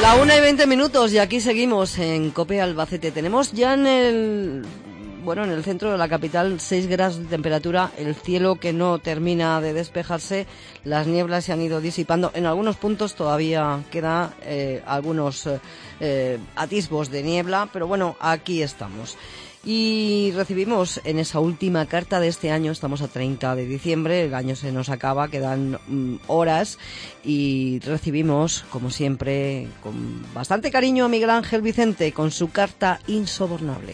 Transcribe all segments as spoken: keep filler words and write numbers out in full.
La una y veinte minutos y aquí seguimos en COPE Albacete. Tenemos ya en el, bueno, en el centro de la capital seis grados de temperatura, el cielo que no termina de despejarse, las nieblas se han ido disipando. En algunos puntos todavía queda eh, algunos eh, atisbos de niebla, pero bueno, aquí estamos. Y recibimos en esa última carta de este año, estamos a treinta de diciembre, el año se nos acaba, quedan mm, horas, y recibimos, como siempre, con bastante cariño a Miguel Ángel Vicente con su carta insobornable.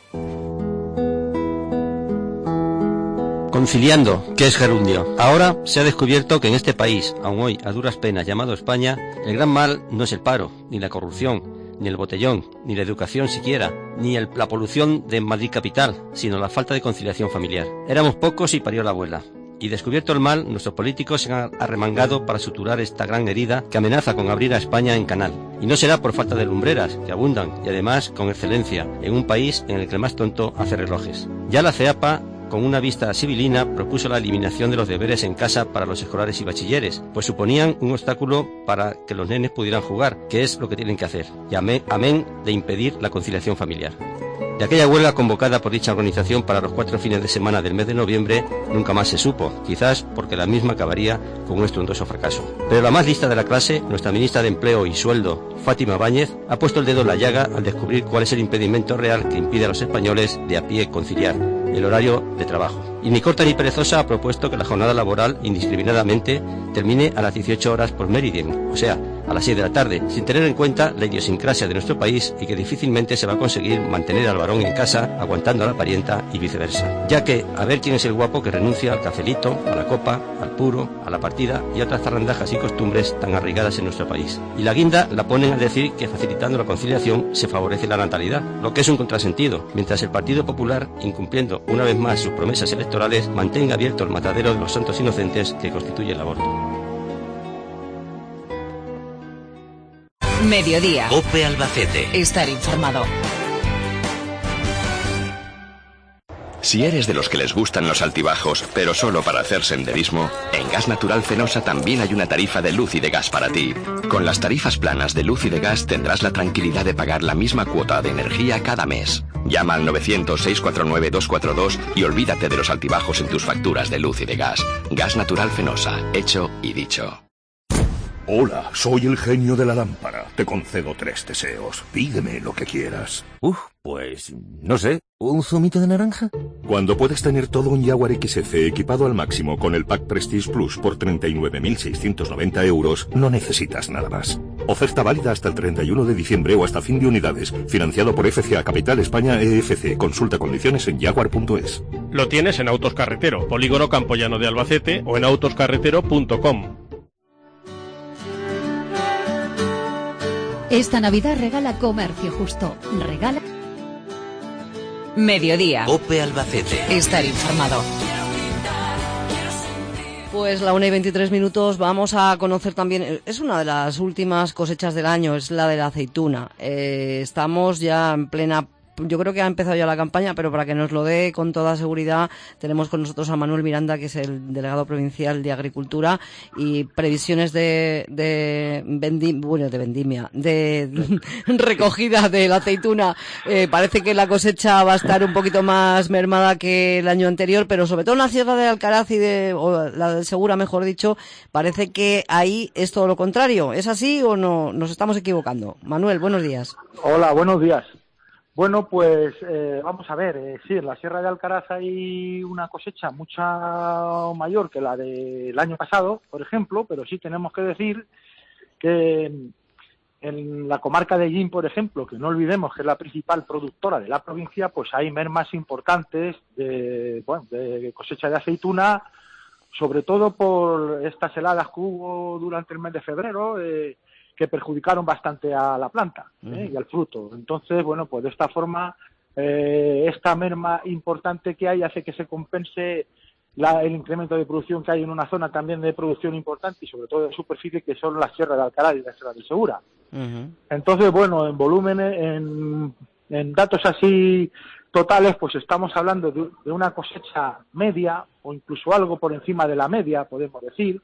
Conciliando, ¿qué es gerundio? Ahora se ha descubierto que en este país, aun hoy a duras penas llamado España, el gran mal no es el paro, ni la corrupción, ni el botellón, ni la educación siquiera, ni el, la polución de Madrid capital, sino la falta de conciliación familiar. Éramos pocos y parió la abuela. Y descubierto el mal, nuestros políticos se han arremangado para suturar esta gran herida que amenaza con abrir a España en canal. Y no será por falta de lumbreras, que abundan, y además con excelencia, en un país en el que el más tonto hace relojes. Ya la CEAPA, con una vista sibilina, propuso la eliminación de los deberes en casa para los escolares y bachilleres, pues suponían un obstáculo para que los nenes pudieran jugar, que es lo que tienen que hacer, y amén, amén de impedir la conciliación familiar. De aquella huelga convocada por dicha organización para los cuatro fines de semana del mes de noviembre, nunca más se supo, quizás porque la misma acabaría con un estruendoso fracaso. Pero la más lista de la clase, nuestra ministra de Empleo y Sueldo, Fátima Báñez, ha puesto el dedo en la llaga al descubrir cuál es el impedimento real que impide a los españoles de a pie conciliar el horario de trabajo. Y ni corta ni perezosa ha propuesto que la jornada laboral indiscriminadamente termine a las dieciocho horas por meridian, o sea, a las seis de la tarde, sin tener en cuenta la idiosincrasia de nuestro país y que difícilmente se va a conseguir mantener al varón en casa aguantando a la parienta y viceversa. Ya que, a ver quién es el guapo que renuncia al cafelito, a la copa, al puro, a la partida y a otras zarandajas y costumbres tan arraigadas en nuestro país. Y la guinda la ponen a decir que facilitando la conciliación se favorece la natalidad, lo que es un contrasentido, mientras el Partido Popular, incumpliendo una vez más sus promesas electorales, mantenga abierto el matadero de los santos inocentes que constituye el aborto. Mediodía. COPE Albacete. Estar informado. Si eres de los que les gustan los altibajos, pero solo para hacer senderismo, en Gas Natural Fenosa también hay una tarifa de luz y de gas para ti. Con las tarifas planas de luz y de gas tendrás la tranquilidad de pagar la misma cuota de energía cada mes. Llama al novecientos, seiscientos cuarenta y nueve, doscientos cuarenta y dos y olvídate de los altibajos en tus facturas de luz y de gas. Gas Natural Fenosa, hecho y dicho. Hola, soy el genio de la lámpara. Te concedo tres deseos. Pídeme lo que quieras. Uf, pues, no sé, ¿un zumito de naranja? Cuando puedes tener todo un Jaguar X F equipado al máximo con el Pack Prestige Plus por treinta y nueve mil seiscientos noventa euros, no necesitas nada más. Oferta válida hasta el treinta y uno de diciembre o hasta fin de unidades. Financiado por F C A Capital España E F C. Consulta condiciones en jaguar punto es. Lo tienes en Autos Carretero, Polígono Campoyano de Albacete o en autos carretero punto com. Esta Navidad regala Comercio Justo. Regala... Mediodía. COPE Albacete. Estar informado. Pues la una y veintitrés minutos, vamos a conocer también, es una de las últimas cosechas del año, es la de la aceituna. Eh, estamos ya en plena... Yo creo que ha empezado ya la campaña, pero para que nos lo dé con toda seguridad, tenemos con nosotros a Manuel Miranda, que es el delegado provincial de Agricultura, y previsiones de de vendim, bueno, de vendimia, de, de recogida de la aceituna. Eh, parece que la cosecha va a estar un poquito más mermada que el año anterior, pero sobre todo en la Sierra de Alcaraz y de, o la del Segura, mejor dicho, parece que ahí es todo lo contrario. ¿Es así o no? Nos estamos equivocando. Manuel, buenos días. Hola, buenos días. Bueno, pues eh, vamos a ver, eh, sí, en la Sierra de Alcaraz hay una cosecha mucha mayor que la del año pasado, por ejemplo, pero sí tenemos que decir que en la comarca de Llín, por ejemplo, que no olvidemos que es la principal productora de la provincia, pues hay mermas importantes de, bueno, de cosecha de aceituna, sobre todo por estas heladas que hubo durante el mes de febrero, eh, que perjudicaron bastante a la planta ¿eh? y al fruto. Entonces, bueno, pues de esta forma, eh, esta merma importante que hay hace que se compense la, el incremento de producción que hay en una zona también de producción importante y sobre todo de superficie, que son la Sierra de Alcaraz y la Sierra de Segura. Uh-huh. Entonces, bueno, en volúmenes, en, en datos así totales, pues estamos hablando de, de una cosecha media o incluso algo por encima de la media, podemos decir,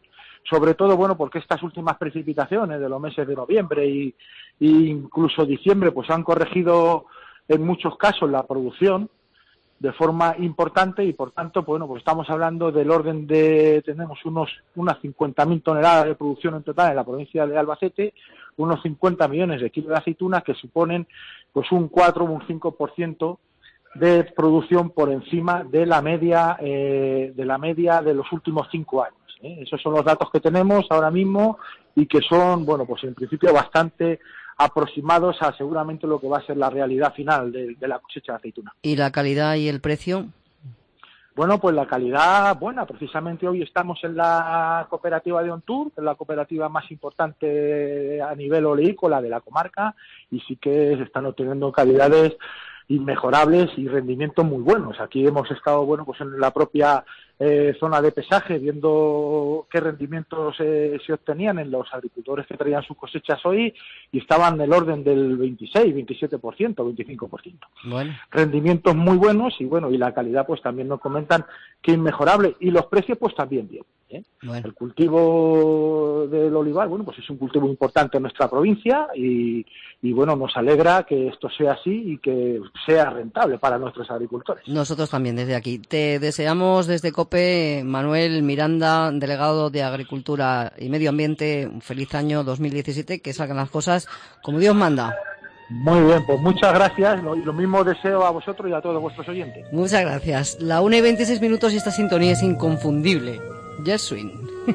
sobre todo, bueno, porque estas últimas precipitaciones de los meses de noviembre y, y incluso diciembre, pues han corregido en muchos casos la producción de forma importante y por tanto, bueno, pues estamos hablando del orden de, tenemos unos unas cincuenta mil toneladas de producción en total en la provincia de Albacete, unos cincuenta millones de kilos de aceitunas que suponen pues un cuatro o un cinco por ciento de producción por encima de la media eh, de la media de los últimos cinco años. ¿eh? Esos son los datos que tenemos ahora mismo y que son, bueno, pues en principio bastante aproximados a seguramente lo que va a ser la realidad final de, de la cosecha de aceituna. ¿Y la calidad y el precio? Bueno, pues la calidad buena. Precisamente hoy estamos en la cooperativa de Ontur, que es la cooperativa más importante a nivel oleícola de la comarca, y sí que se están obteniendo calidades inmejorables y rendimientos muy buenos. Aquí hemos estado, bueno, pues en la propia eh, zona de pesaje, viendo qué rendimientos eh, se obtenían en los agricultores que traían sus cosechas hoy, y estaban del orden del veintiséis, veintisiete por ciento, veinticinco por ciento. Bueno. Rendimientos muy buenos y bueno, y la calidad pues también nos comentan que inmejorable, y los precios pues también bien. ¿eh? Bueno. El cultivo del olivar, bueno, pues es un cultivo importante en nuestra provincia y, y bueno, nos alegra que esto sea así y que sea rentable para nuestros agricultores. Nosotros también desde aquí. Te deseamos desde COPE, Manuel Miranda, delegado de Agricultura y Medio Ambiente, un feliz año dos mil diecisiete, que salgan las cosas como Dios manda. Muy bien, pues muchas gracias, lo, lo mismo deseo a vosotros y a todos vuestros oyentes. Muchas gracias. La una y veintiséis minutos y esta sintonía es inconfundible. Yes Swing.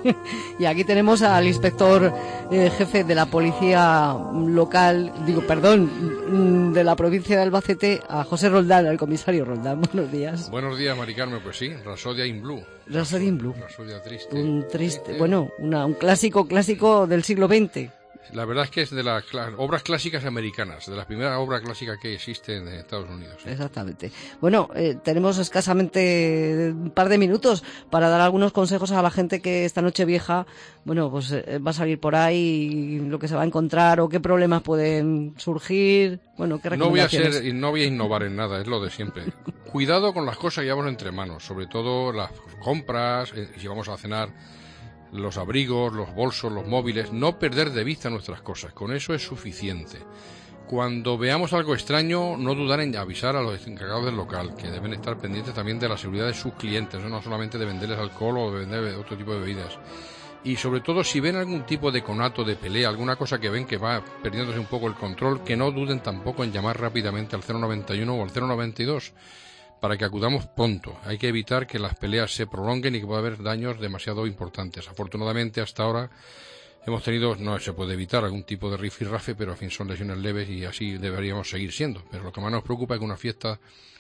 Y aquí tenemos al inspector eh, jefe de la policía local, digo, perdón, de la provincia de Albacete, a José Roldán, al comisario Roldán. Buenos días. Buenos días, Mari Carmen. Pues sí, Rasodia in Blue. Rasodia in Blue. Rasodia triste. Un triste, bueno, una, un clásico, clásico del siglo veinte. La verdad es que es de las obras clásicas americanas, de las primeras obras clásicas que existen en Estados Unidos. ¿sí? Exactamente. Bueno, eh, tenemos escasamente un par de minutos para dar algunos consejos a la gente que esta noche vieja, bueno, pues eh, va a salir por ahí, lo que se va a encontrar o qué problemas pueden surgir, bueno, qué recomendaciones. No voy a ser, no voy a innovar en nada, es lo de siempre. Cuidado con las cosas que llevamos entre manos, sobre todo las compras, eh, si vamos a cenar, los abrigos, los bolsos, los móviles, no perder de vista nuestras cosas, con eso es suficiente. Cuando veamos algo extraño, no dudar en avisar a los encargados del local, que deben estar pendientes también de la seguridad de sus clientes, no solamente de venderles alcohol o de vender otro tipo de bebidas. Y sobre todo, si ven algún tipo de conato, de pelea, alguna cosa que ven que va perdiéndose un poco el control, que no duden tampoco en llamar rápidamente al cero noventa y uno o al cero noventa y dos, para que acudamos pronto. Hay que evitar que las peleas se prolonguen y que pueda haber daños demasiado importantes. Afortunadamente, hasta ahora hemos tenido, no se puede evitar algún tipo de rifirrafe, pero en fin son lesiones leves y así deberíamos seguir siendo. Pero lo que más nos preocupa es que una fiesta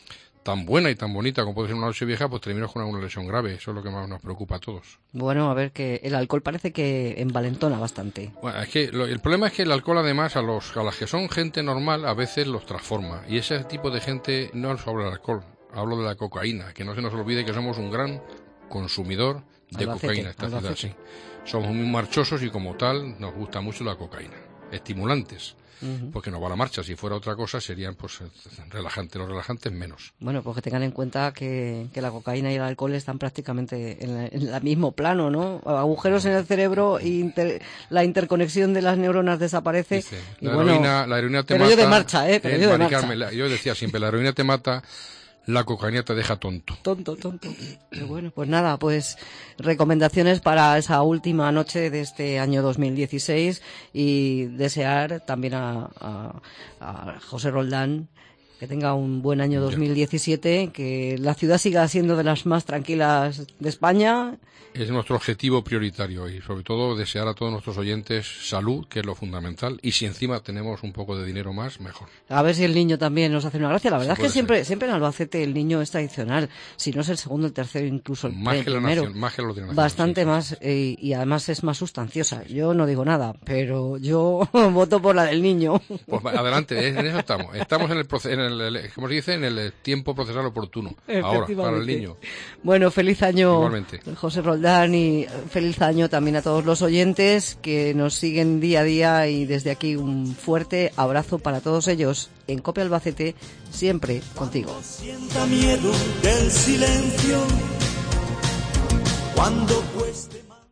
tan buena y tan bonita como puede ser una noche vieja, pues terminamos con alguna lesión grave. Eso es lo que más nos preocupa a todos. Bueno, a ver, que el alcohol parece que envalentona bastante. Bueno, es que lo, el problema es que el alcohol, además, a los a las que son gente normal, a veces los transforma. Y ese tipo de gente no es sobre el alcohol. Hablo de la cocaína, que no se nos olvide que somos un gran consumidor de Albacete, cocaína en esta Albacete. ciudad, sí. Somos muy marchosos y como tal nos gusta mucho la cocaína. Estimulantes, uh-huh. porque nos va a la marcha. Si fuera otra cosa serían pues relajantes, los relajantes menos. Bueno, pues que tengan en cuenta que, que la cocaína y el alcohol están prácticamente en, la, en el mismo plano, ¿no? Agujeros en el cerebro e inter, la interconexión de las neuronas desaparece. Dice, y la, bueno, heroína, la heroína te pero mata. Yo de marcha, ¿eh? Pero eh, yo de Mari marcha. Carmen, la, yo decía siempre, la heroína te mata. La cocaína te deja tonto. Tonto, tonto. Pero bueno, pues nada, pues recomendaciones para esa última noche de este año dos mil dieciséis y desear también a, a, a José Roldán que tenga un buen año dos mil diecisiete, que la ciudad siga siendo de las más tranquilas de España. Es nuestro objetivo prioritario y sobre todo desear a todos nuestros oyentes salud, que es lo fundamental, y si encima tenemos un poco de dinero más, mejor. A ver si el niño también nos hace una gracia. La verdad sí, es que siempre, siempre en Albacete el niño es tradicional, si no es el segundo, el tercero, incluso el más que la primero. Nación, más que la nación, Bastante sí, sí. más eh, y además es más sustanciosa. Yo no digo nada, pero yo voto por la del niño. Pues adelante, en eso estamos. Estamos en el, proce- en el, el ¿cómo se dice? En el tiempo procesal oportuno. Ahora, para el niño. Bueno, feliz año, igualmente. José Roldán, y feliz año también a todos los oyentes que nos siguen día a día, y desde aquí un fuerte abrazo para todos ellos. En COPE Albacete, siempre contigo. No sienta miedo del silencio cuando cueste.